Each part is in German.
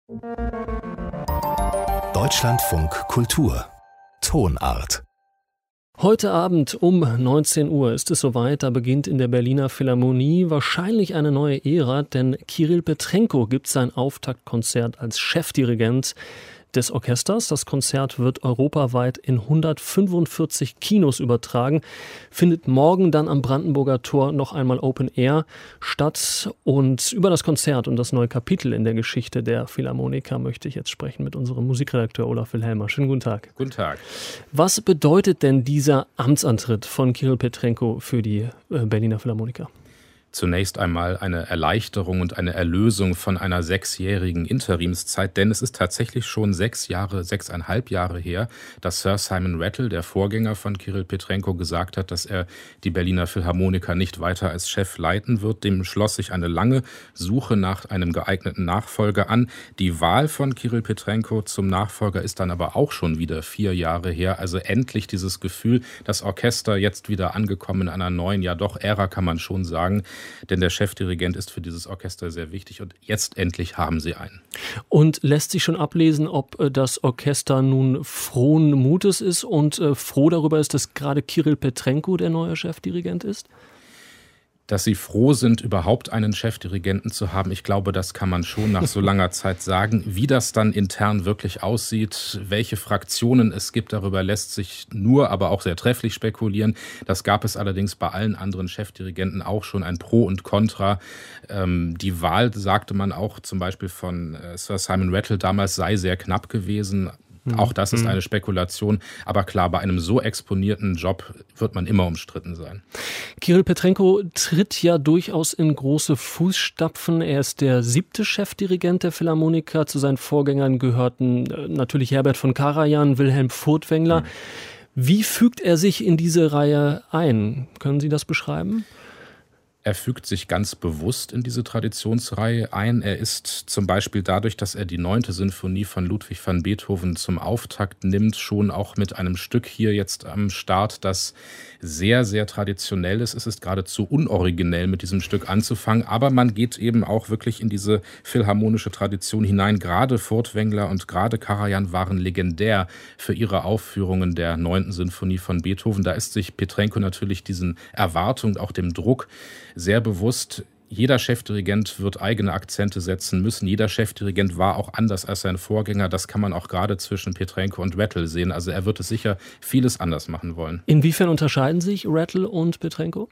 Deutschlandfunk Kultur Tonart. Heute Abend um 19 Uhr ist es soweit, da beginnt in der Berliner Philharmonie wahrscheinlich eine neue Ära, denn Kirill Petrenko gibt sein Auftaktkonzert als Chefdirigent des Orchesters. Das Konzert wird europaweit in 145 Kinos übertragen, findet morgen dann am Brandenburger Tor noch einmal Open Air statt. Und über das Konzert und das neue Kapitel in der Geschichte der Philharmoniker möchte ich jetzt sprechen mit unserem Musikredakteur Olaf Wilhelmer. Schönen guten Tag. Guten Tag. Was bedeutet denn dieser Amtsantritt von Kirill Petrenko für die Berliner Philharmoniker? Zunächst einmal eine Erleichterung und eine Erlösung von einer 6-jährigen Interimszeit, denn es ist tatsächlich schon 6,5 Jahre her, dass Sir Simon Rattle, der Vorgänger von Kirill Petrenko, gesagt hat, dass er die Berliner Philharmoniker nicht weiter als Chef leiten wird. Dem schloss sich eine lange Suche nach einem geeigneten Nachfolger an. Die Wahl von Kirill Petrenko zum Nachfolger ist dann aber auch schon wieder 4 Jahre her. Also endlich dieses Gefühl, das Orchester jetzt wieder angekommen in einer neuen, ja doch Ära, kann man schon sagen. Denn der Chefdirigent ist für dieses Orchester sehr wichtig und jetzt endlich haben sie einen. Und lässt sich schon ablesen, ob das Orchester nun frohen Mutes ist und froh darüber ist, dass gerade Kirill Petrenko der neue Chefdirigent ist? Dass sie froh sind, überhaupt einen Chefdirigenten zu haben, ich glaube, das kann man schon nach so langer Zeit sagen. Wie das dann intern wirklich aussieht, welche Fraktionen es gibt, darüber lässt sich nur, aber auch sehr trefflich spekulieren. Das gab es allerdings bei allen anderen Chefdirigenten auch schon, ein Pro und Contra. Die Wahl, sagte man auch zum Beispiel von Sir Simon Rattle damals, sei sehr knapp gewesen. Auch das ist eine Spekulation. Aber klar, bei einem so exponierten Job wird man immer umstritten sein. Kirill Petrenko tritt ja durchaus in große Fußstapfen. Er ist der 7. Chefdirigent der Philharmoniker. Zu seinen Vorgängern gehörten natürlich Herbert von Karajan, Wilhelm Furtwängler. Wie fügt er sich in diese Reihe ein? Können Sie das beschreiben? Er fügt sich ganz bewusst in diese Traditionsreihe ein. Er ist zum Beispiel dadurch, dass er die 9. Sinfonie von Ludwig van Beethoven zum Auftakt nimmt, schon auch mit einem Stück hier jetzt am Start, das sehr, sehr traditionell ist. Es ist geradezu unoriginell, mit diesem Stück anzufangen, aber man geht eben auch wirklich in diese philharmonische Tradition hinein. Gerade Furtwängler und gerade Karajan waren legendär für ihre Aufführungen der 9. Sinfonie von Beethoven. Da ist sich Petrenko natürlich diesen Erwartungen, auch dem Druck sehr bewusst. Jeder Chefdirigent wird eigene Akzente setzen müssen. Jeder Chefdirigent war auch anders als sein Vorgänger. Das kann man auch gerade zwischen Petrenko und Rattle sehen. Also er wird es sicher vieles anders machen wollen. Inwiefern unterscheiden sich Rattle und Petrenko?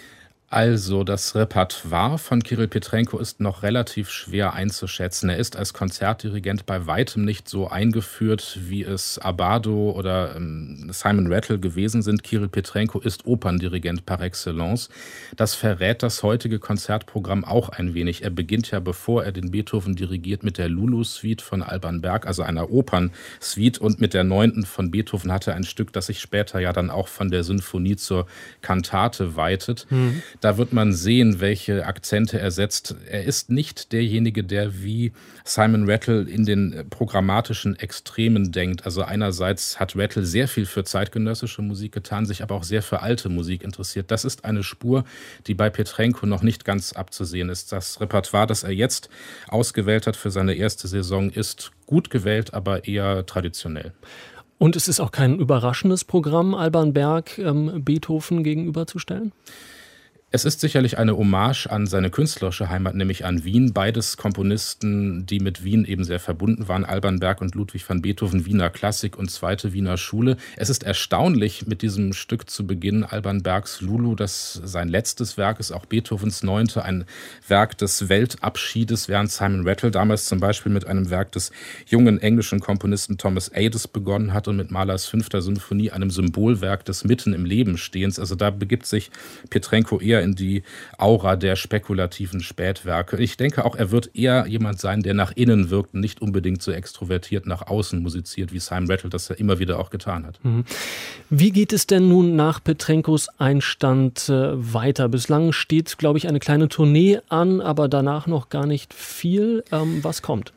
Also das Repertoire von Kirill Petrenko ist noch relativ schwer einzuschätzen. Er ist als Konzertdirigent bei weitem nicht so eingeführt, wie es Abbado oder Simon Rattle gewesen sind. Kirill Petrenko ist Operndirigent par excellence. Das verrät das heutige Konzertprogramm auch ein wenig. Er beginnt ja, bevor er den Beethoven dirigiert, mit der Lulu-Suite von Alban Berg, also einer Opernsuite. Und mit der 9. von Beethoven hat er ein Stück, das sich später ja dann auch von der Sinfonie zur Kantate weitet. Da wird man sehen, welche Akzente er setzt. Er ist nicht derjenige, der wie Simon Rattle in den programmatischen Extremen denkt. Also einerseits hat Rattle sehr viel für zeitgenössische Musik getan, sich aber auch sehr für alte Musik interessiert. Das ist eine Spur, die bei Petrenko noch nicht ganz abzusehen ist. Das Repertoire, das er jetzt ausgewählt hat für seine erste Saison, ist gut gewählt, aber eher traditionell. Und es ist auch kein überraschendes Programm, Alban Berg Beethoven gegenüberzustellen? Es ist sicherlich eine Hommage an seine künstlerische Heimat, nämlich an Wien. Beides Komponisten, die mit Wien eben sehr verbunden waren. Alban Berg und Ludwig van Beethoven, Wiener Klassik und zweite Wiener Schule. Es ist erstaunlich, mit diesem Stück zu beginnen, Alban Bergs Lulu, das sein letztes Werk ist, auch Beethovens 9., ein Werk des Weltabschiedes, während Simon Rattle damals zum Beispiel mit einem Werk des jungen englischen Komponisten Thomas Adès begonnen hat und mit Mahlers 5. Symphonie, einem Symbolwerk des Mitten im Leben Stehens. Also da begibt sich Petrenko eher in die Aura der spekulativen Spätwerke. Ich denke auch, er wird eher jemand sein, der nach innen wirkt und nicht unbedingt so extrovertiert nach außen musiziert, wie Simon Rattle das ja immer wieder auch getan hat. Wie geht es denn nun nach Petrenkos Einstand weiter? Bislang steht, glaube ich, eine kleine Tournee an, aber danach noch gar nicht viel. Was kommt?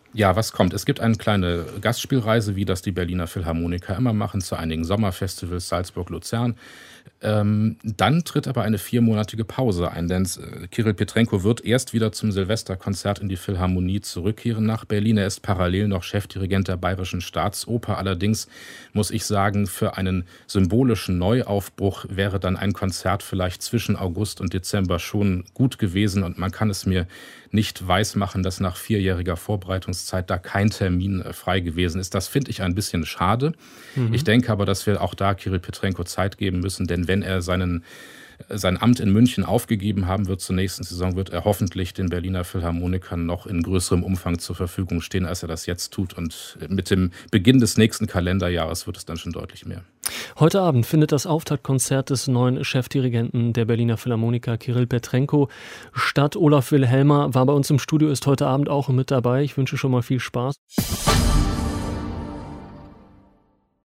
Ja, was kommt? Es gibt eine kleine Gastspielreise, wie das die Berliner Philharmoniker immer machen, zu einigen Sommerfestivals, Salzburg, Luzern. Dann tritt aber eine 4-monatige Pause ein, denn Kirill Petrenko wird erst wieder zum Silvesterkonzert in die Philharmonie zurückkehren nach Berlin. Er ist parallel noch Chefdirigent der Bayerischen Staatsoper. Allerdings muss ich sagen, für einen symbolischen Neuaufbruch wäre dann ein Konzert vielleicht zwischen August und Dezember schon gut gewesen. Und man kann es mir nicht weismachen, dass nach 4-jähriger Vorbereitungszeit da kein Termin frei gewesen ist. Das finde ich ein bisschen schade. Ich denke aber, dass wir auch da Kirill Petrenko Zeit geben müssen, denn wenn er sein Amt in München aufgegeben haben wird zur nächsten Saison, wird er hoffentlich den Berliner Philharmonikern noch in größerem Umfang zur Verfügung stehen, als er das jetzt tut. Und mit dem Beginn des nächsten Kalenderjahres wird es dann schon deutlich mehr. Heute Abend findet das Auftaktkonzert des neuen Chefdirigenten der Berliner Philharmoniker Kirill Petrenko statt. Olaf Wilhelmer war bei uns im Studio, ist heute Abend auch mit dabei. Ich wünsche schon mal viel Spaß.